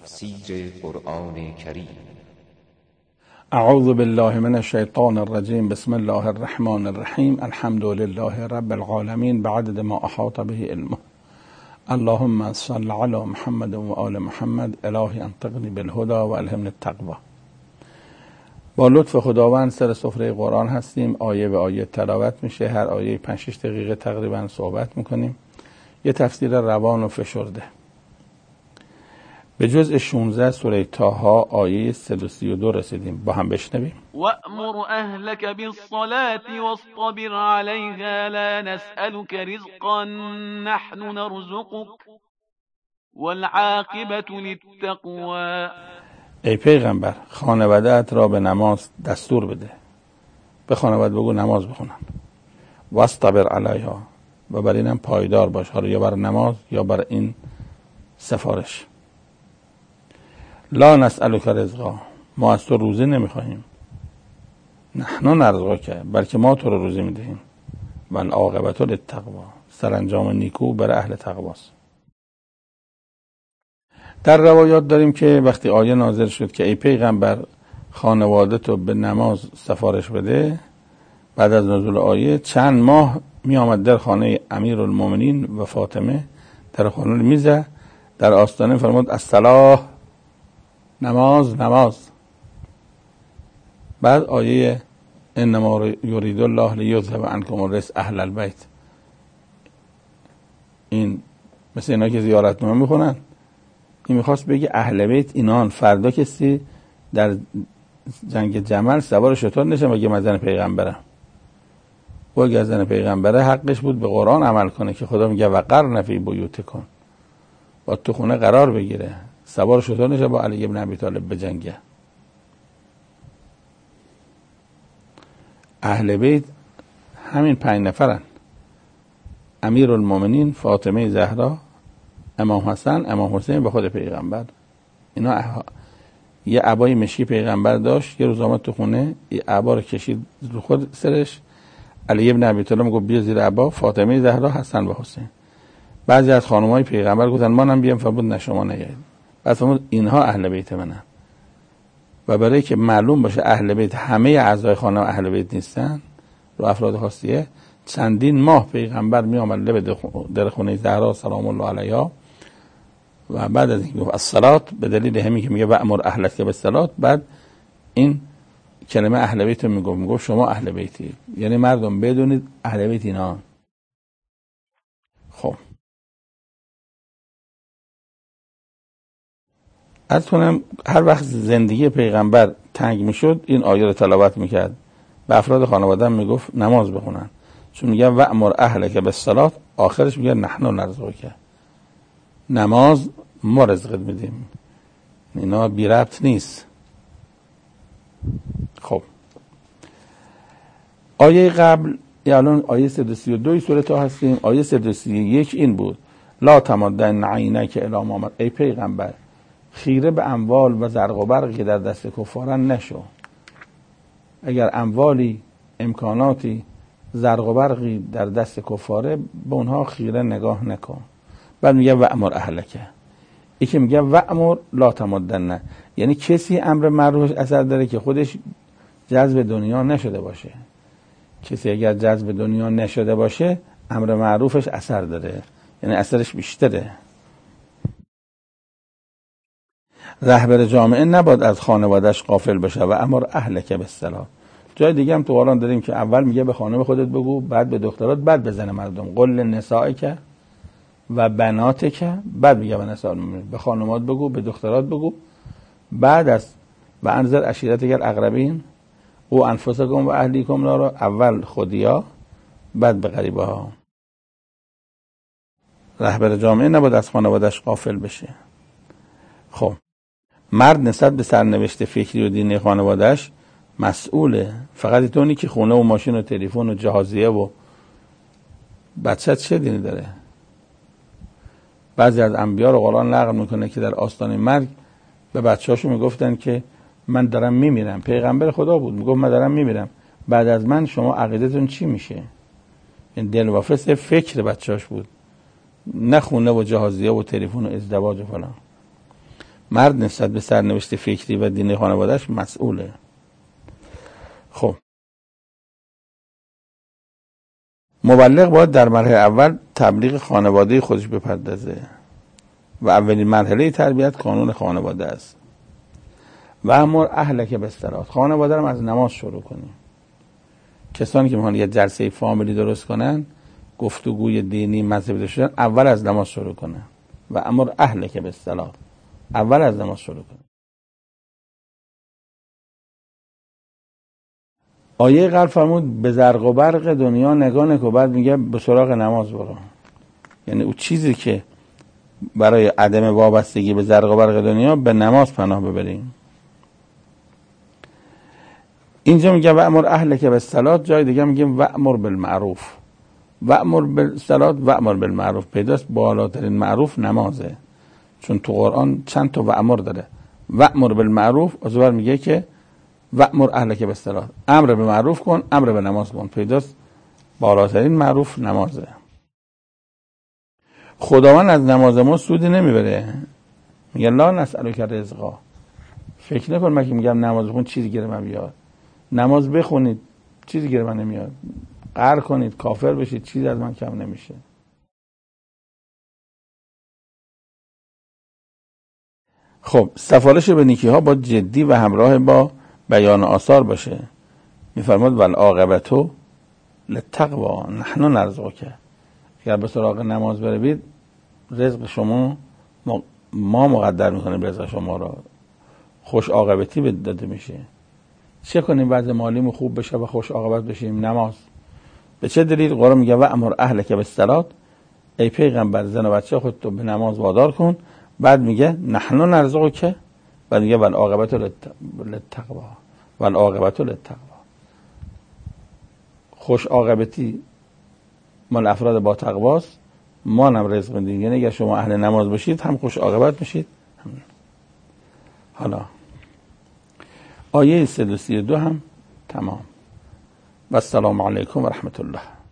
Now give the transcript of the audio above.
تفسیر قرآن کریم. اعوذ بالله من الشیطان الرجیم. بسم الله الرحمن الرحیم. الحمد لله رب العالمین بعدد ما احاط به علمه. اللهم صل علی محمد و آل محمد. الهی انطقنی بالهدى و الهمنی التقوی. با لطف خداوند سر سفره قرآن هستیم. آیه به آیه تلاوت میشه. هر آیه 5-6 دقیقه تقریبا صحبت میکنیم. یه تفسیر روان و فشرده. به جزء 16 سوره طه آیه 132 رسیدیم. با هم بشنویم. وأمر أهلك بالصلاة واصطبر عليها لا نسألك رزقا نحن نرزقك والعاقبة للتقوى. ای پیغمبر خانواده‌ات را به نماز دستور بده. به خانواده بگو نماز بخونن. واصطبر علیها، و بر اینم پایدار باش، حالا یا بر نماز یا بر این سفارش. لا نسألک رزقا، ما از تو روزی نمیخواهیم. نحن نرزقک، بلکه ما تو رو روزی میدهیم. و العاقبة للتقوی، سرانجام نیکو برای اهل تقواست. در روایات داریم که وقتی آیه نازل شد که ای پیغمبر خانواده تو به نماز سفارش بده، بعد از نزول آیه چند ماه می آمد در خانه امیرالمومنین و فاطمه، در خانه میزه، در آستانه فرمود الصلاة، نماز نماز. بعد آیه انما یرید الله لیذهب عنکم الرجس اهل البیت، این مثل اینا که زیارتنامه میخونن، این میخواست بگه اهل بیت اینان. فردا کسی در جنگ جمل سوار شتر نشه مگه من زن پیغمبرم. و اگه زن پیغمبره حقش بود به قرآن عمل کنه که خدا میگه وقرن فی بیوتکن، با تو خونه قرار بگیره، سوار شتر نشه با علی ابن ابی طالب بجنگه. اهل بیت همین 5 نفرن: امیرالمومنین، فاطمه زهرا، امام حسن، امام حسین و خود پیغمبر. اینا یه عبای مشکی پیغمبر داشت، یه روز آمد تو خونه، یه عبا رو کشید رو خود سرش، علی ابن ابی طالب گفت بیا زیر عبا، فاطمه زهرا، حسن و حسین. بعضی از خانم‌های پیغمبر گفتن منم بیام، فرمود نه شما نیایید. بعد فرمود اینها اهل بیت منن. و برای که معلوم باشه اهل بیت همه اعضای خانه اهل بیت نیستن، رو افراد خاصیه، چندین ماه پیغمبر می آمد لب در خونه زهرا سلام الله علیها و بعد از اینکه گفت الصلاة، به دلیل همین که میگه وأمر اهلک بالصلاة، بعد این کلمه اهل بیت رو میگفت شما اهل بیتی، یعنی مردم بدونید اهل بیت اینا. خب از کنم هر وقت زندگی پیغمبر تنگ میشد این آیه رو تلاوت میکرد، به افراد خانواده میگفت نماز بخونن، چون میگه وأمر اهلک بالصلاة، آخرش میگه نحن نرزقک، نماز ما رزقت میدیم. اینا بی ربط نیست. خب آیه قبل، الان آیه 132 سوره طه هستیم. آیه 131 این بود: لا تمدن عینک الی ما، ای پیغمبر خیره به اموال و زرق و برقی که در دست کفارن نشو. اگر اموالی، امکاناتی، زرق و برقی در دست کفاره، به اونها خیره نگاه نکن. بعد میگه وأمر اهلک، یکی میگه وأمر لا تمدن، یعنی کسی امر معروفش اثر داره که خودش جذب دنیا نشده باشه. کسی اگر جذب دنیا نشده باشه امر معروفش اثر داره، یعنی اثرش بیشتره. رهبر جامعه نباید از خانواده‌اش غافل بشه. و امر اهلک بالصلاة. جای دیگه هم تو قرآن داریم که اول میگه به خانم خودت بگو، بعد به دخترات، بعد به زن مردم. قل لنسائک و بناتک، بعد میگه به نساء المؤمنین، به خانمات بگو، به دخترات بگو، بعد از و انذر عشیرتک الاقربین او انفسکم و اهلیکم نارا، اول خودیا بعد به غریبه ها. رهبر جامعه نباید از خانواده‌اش غافل بشه. خب مرد نسبت به سرنوشت فکری و دینی خانواده‌اش مسئوله. فقط اینطوری که خونه و ماشین و تلفن و جهازیه و بچه چه دینی داره؟ بعضی از انبیا رو قرآن نقل میکنه که در آستانه مرگ به بچه‌هاشون میگفتن که من دارم میمیرم. پیغمبر خدا بود، میگفت من دارم میمیرم، بعد از من شما عقیدتون چی میشه؟ این دلواپس فکر بچه‌اش بود، نه خونه و جهازیه و تلفن و ازدواج و فلان. مرد نسبت به سرنوشت فکری و دینی خانوادهش مسئوله. خب مبلغ باید در مرحله اول تبلیغ خانواده خودش بپردازه و اولین مرحله تربیت قانون خانواده است. و امر اهلک بالصلاة، خانواده رو از نماز شروع کنیم. کسانی که میخوان یه جلسه فامیلی درست کنن، گفتگوی دینی مذهبی داشته باشن، اول از نماز شروع کنن. و امر اهلک بالصلاة، اول از نماز شروع کنن. آیه قبل فرمود به زرق و برق دنیا نگاه نکن، بعد میگه به سراغ نماز برو. یعنی اون چیزی که برای عدم وابستگی به زرق و برق دنیا به نماز پناه ببریم. اینجا میگه و امر اهلک بالصلاة، جای دیگه میگه و امر بالمعروف. و امر بالصلاة و امر بالمعروف، پیداست بالاترین معروف نمازه، چون تو قرآن چند تا و امر داره. و امر بالمعروف از اول میگه که و امر اهلک بالصلاة، امر به معروف کن، امر به نماز کن، پیداست بالاترین معروف نمازه. خداوند از نماز ما سودی نمیبره. میگه لا نسألک رزقا، فکر نکن من که میگم نماز بخون چیزی گیره من بیاد. نماز بخونید چیزی گیره من نمیاد، قهر کنید کافر بشید چیزی از من کم نمیشه. خب سفارش به نیکی ها با جدی و همراه با بیان آثار باشه. میفرماد والعاقبة للتقوی نحن نرزقک، اگر به سراغ نماز بروید رزق شما ما مقدر میکنیم، رزق شما را خوش عاقبتی داده میشه. چه کنیم وضع مالیمون خوب بشه و خوش عاقبت بشیم؟ نماز. به چه دلیل؟ قرآن میگه و امر اهلک بالصلاة، ای پیغمبر زن و بچه خودتو به نماز وادار کن. بعد میگه نحن نرزقک، بعد میگه والعاقبة للتقوی، والعاقبة للتقوی. خوش عاقبتی مال افراد با تقواست، ما هم رزق میدیم. یعنی اگر شما اهل نماز باشید هم خوش عاقبت میشید. حالا آیه 332 هم تمام. و السلام علیکم و رحمت الله.